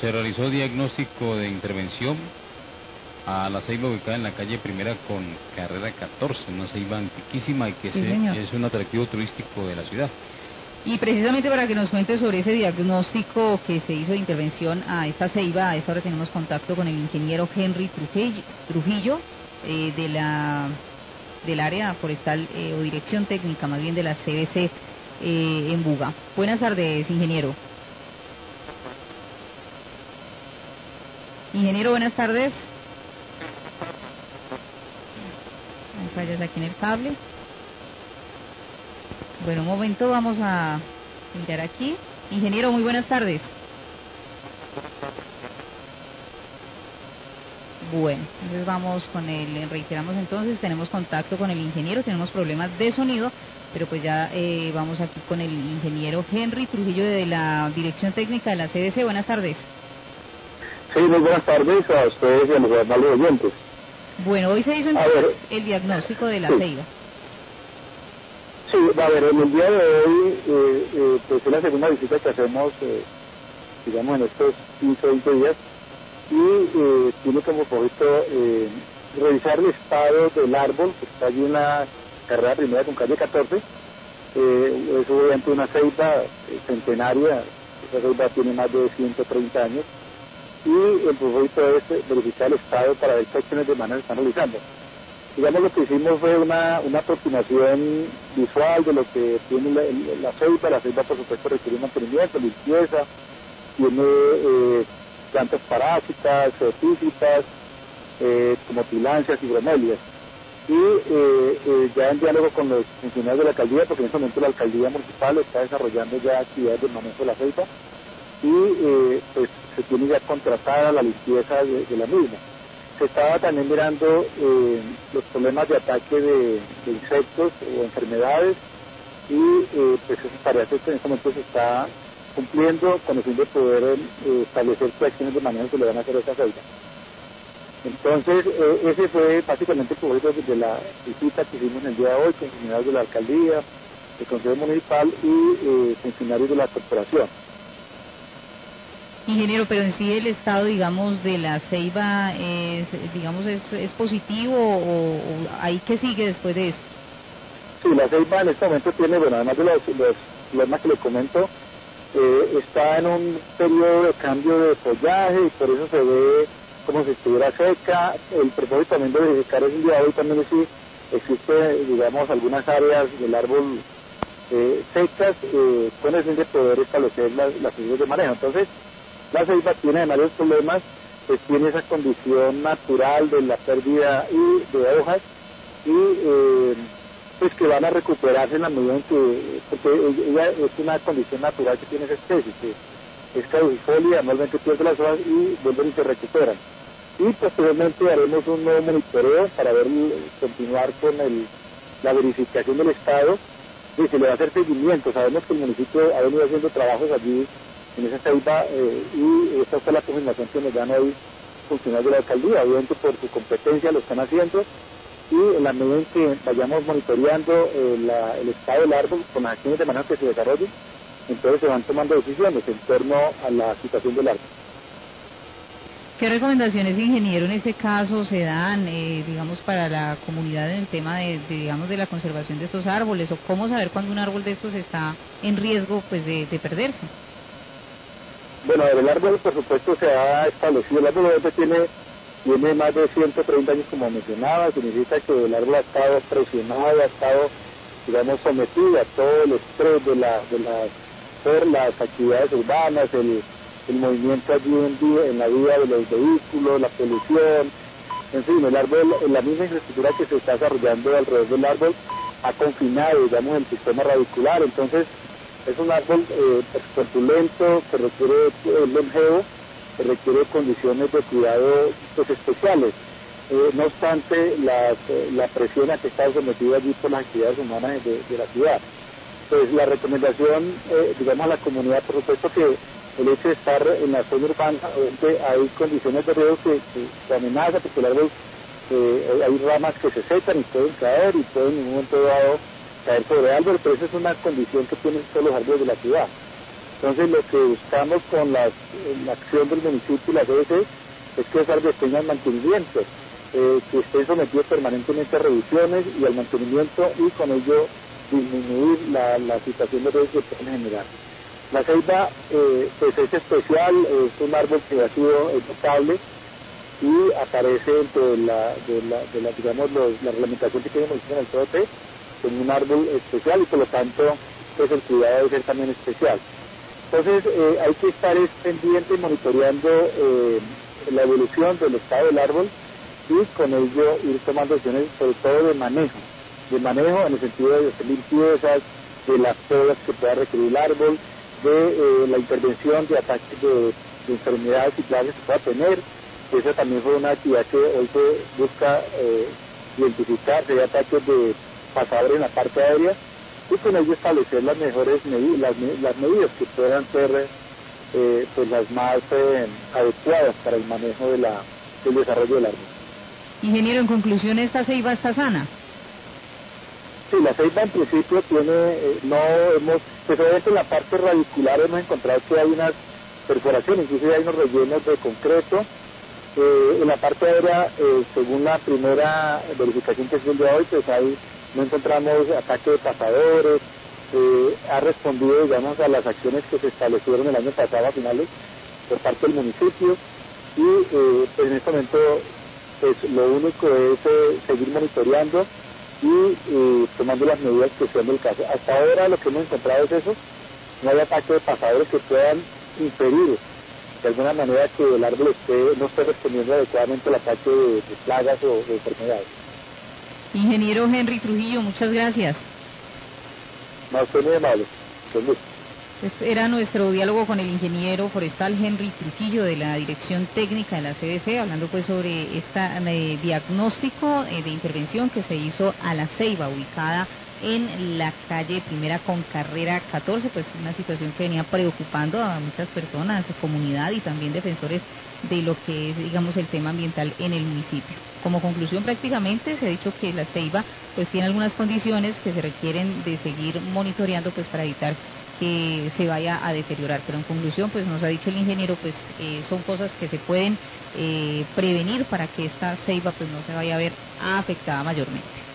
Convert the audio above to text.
Se realizó diagnóstico de intervención a la ceiba ubicada en la calle Primera con carrera 14, una ceiba antiquísima y que Sí, señor. es un atractivo turístico de la ciudad. Y precisamente para que nos cuente sobre ese diagnóstico que se hizo de intervención a esta ceiba, a esta hora tenemos contacto con el ingeniero Henry Trujillo del área forestal o dirección técnica más bien de la CBC en Buga. Buenas tardes, ingeniero. Ingeniero, buenas tardes. Hay fallas aquí en el cable. Bueno, un momento, vamos a mirar aquí. Ingeniero, muy buenas tardes. Bueno, entonces vamos con el, reiteramos entonces, tenemos contacto con el ingeniero, tenemos problemas de sonido, pero pues ya vamos aquí con el ingeniero Henry Trujillo de la Dirección Técnica de la CBC. Buenas tardes. Sí, muy buenas tardes a ustedes y a los amables oyentes. Bueno, hoy se hizo entonces el diagnóstico de la ceiba. Sí, a ver, en el día de hoy, pues es la segunda visita que hacemos, digamos, en estos 15 o 20 días, y tiene como propósito revisar el estado del árbol, que está allí en la carrera Primera con calle 14, es obviamente una ceiba centenaria, esa ceiba tiene más de 130 años, y el propósito es verificar el estado para ver qué acciones de manejo están realizando. Digamos, lo que hicimos fue una aproximación visual de lo que tiene la ceiba. La ceiba, por supuesto, requiere mantenimiento, limpieza, tiene plantas parásitas, epífitas, como tilancias y bromelias. Y ya en diálogo con los funcionarios de la alcaldía, porque en este momento la alcaldía municipal está desarrollando ya actividades de manejo de la ceiba, y pues se tiene ya contratada la limpieza de la misma. Se estaba también mirando los problemas de ataque de insectos o enfermedades, y pues esas tareas que en este momento se está cumpliendo con el fin de poder establecer qué acciones de manejo se le van a hacer a esa ceiba. Entonces, ese fue básicamente el propósito de la visita que hicimos el día de hoy con funcionarios de la alcaldía, el consejo municipal y funcionarios de la corporación. Ingeniero, pero en sí el estado, digamos, de la ceiba es, digamos, es positivo o ahí qué sigue después de eso. Sí, la ceiba en este momento tiene, bueno, además de los problemas que le comento, está en un periodo de cambio de follaje y por eso se ve como si estuviera seca. El propósito también de verificar el día de hoy también es si existe, digamos, algunas áreas del árbol secas, con el fin de poder establecer las medidas de manejo. Entonces, la ceiba tiene varios problemas, pues tiene esa condición natural de la pérdida y de hojas, y pues que van a recuperarse en la medida en que, porque ella es una condición natural que tiene esa especie, que es caducifolia, anualmente pierde las hojas y vuelven y se recuperan. Y posteriormente haremos un nuevo monitoreo para ver, continuar con la verificación del estado, y se le va a hacer seguimiento. Sabemos que el municipio ha venido haciendo trabajos allí en esa ceiba, y esta fue la confirmación que nos dan hoy funcionarios de la alcaldía. Obviamente por su competencia lo están haciendo, y en la medida en que vayamos monitoreando el estado del árbol con las acciones de manejo que se desarrollen, entonces se van tomando decisiones en torno a la situación del árbol. ¿Qué recomendaciones, ingeniero, en este caso se dan, digamos, para la comunidad en el tema digamos, de la conservación de estos árboles, o cómo saber cuando un árbol de estos está en riesgo, pues, de perderse? Bueno, el árbol, por supuesto, se ha establecido. El árbol tiene más de 130 años, como mencionaba. Significa que el árbol ha estado presionado, ha estado, digamos, sometido a todo el estrés por las actividades urbanas, el movimiento allí en la vida de los vehículos, la polución, en fin, el árbol, la misma infraestructura que se está desarrollando alrededor del árbol ha confinado, digamos, el sistema radicular. Entonces, es un árbol corpulento, que requiere longevo, que requiere condiciones de cuidado pues especiales. No obstante, la presión a que está sometida allí por las actividades humanas de la ciudad. Pues la recomendación, digamos, a la comunidad, por supuesto que el hecho de estar en la zona urbana, donde hay condiciones de riesgo que amenazan, porque el árbol, hay ramas que se secan y pueden caer, y pueden en un momento dado caer sobre árboles, pero esa es una condición que tienen todos los árboles de la ciudad. Entonces lo que buscamos con la acción del municipio y la CBC es que esas árboles tengan mantenimiento, que estén sometidos permanentemente a revisiones y al mantenimiento, y con ello disminuir la situación de riesgo que pueden generar. La ceiba pues es especial, es un árbol que ha sido notable y aparece dentro de la digamos la reglamentación que tiene en el COT como un árbol especial, y por lo tanto pues el cuidado debe ser también especial. Entonces hay que estar pendiente y monitoreando la evolución del estado del árbol, y con ello ir tomando decisiones sobre todo de manejo en el sentido de hacer limpiezas, de las podas que pueda requerir el árbol, de la intervención de ataques de enfermedades y plagas que pueda tener. Esa también fue una actividad que hoy se busca identificar, de ataques de pasadores en la parte aérea, y con ello establecer las mejores las medidas que puedan ser pues las más adecuadas para el manejo del desarrollo del árbol. Ingeniero, en conclusión, ¿esta ceiba está sana? Sí, la ceiba en principio tiene, pues obviamente en la parte radicular hemos encontrado que hay unas perforaciones, incluso hay unos rellenos de concreto. En la parte aérea, según la primera verificación que se dio hoy, pues ahí no encontramos ataque de pasadores, ha respondido, digamos, a las acciones que se establecieron el año pasado a finales por parte del municipio, y pues en este momento pues lo único es seguir monitoreando y tomando las medidas que sean del caso. Hasta ahora lo que hemos encontrado es eso, no hay ataque de pasadores que puedan impedir de alguna manera que el árbol no esté respondiendo adecuadamente al ataque de plagas o de enfermedades. Ingeniero Henry Trujillo, muchas gracias. No, estoy muy amable. Este era nuestro diálogo con el ingeniero forestal Henry Trujillo de la Dirección Técnica de la CBC, hablando pues sobre este diagnóstico de intervención que se hizo a la ceiba ubicada en la calle Primera con Carrera 14, pues una situación que venía preocupando a muchas personas, comunidad y también defensores de lo que es, digamos, el tema ambiental en el municipio. Como conclusión, prácticamente se ha dicho que la ceiba pues tiene algunas condiciones que se requieren de seguir monitoreando pues para evitar que se vaya a deteriorar, pero en conclusión pues nos ha dicho el ingeniero pues son cosas que se pueden prevenir para que esta ceiba pues no se vaya a ver afectada mayormente.